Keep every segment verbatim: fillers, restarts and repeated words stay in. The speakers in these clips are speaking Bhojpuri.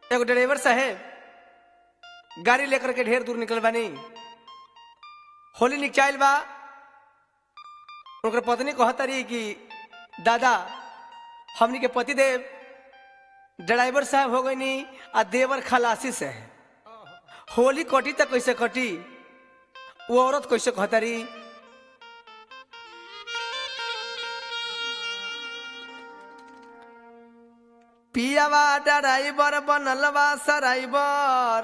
एगो ड्राइवर साहेब गाड़ी लेकर के ढेर दूर निकल बानी। होली निकचाइल बा। उनकर पत्नी कहता रही कि दादा हमनी के पति देव ड्राइवर साहब हो गई आ देवर खलासी से है। होली कटी तक कैसे कटी? वो औरत कैसे कहता रही? पियावा ड्राइवर बनलवा सराइबर,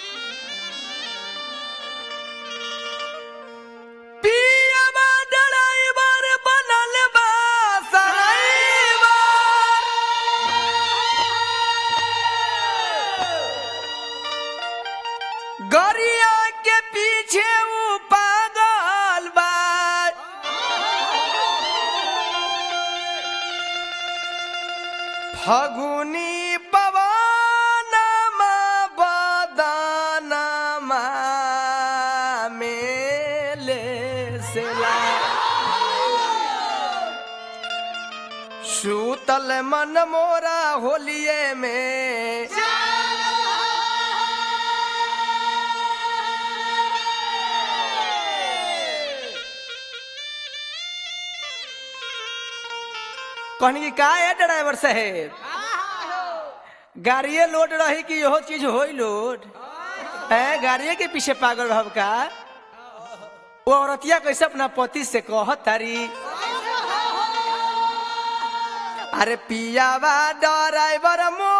पियावा ड्राइवर बनलवा सराइबर, गरिया के पीछे वो पागल बा। फगुनी पवनमा बदनमा मेले सेला, सूतल मन मोरा होलिये में, कहनी कि का है ड्राइवर साहेब, गाड़िए लोड रही कि यहो चीज होई लोड है? गाड़िए के पीछे पागल रह का? वो औरतिया कैसे अपना पति से कहत तारी? अरे पियावा ड्राइवर मो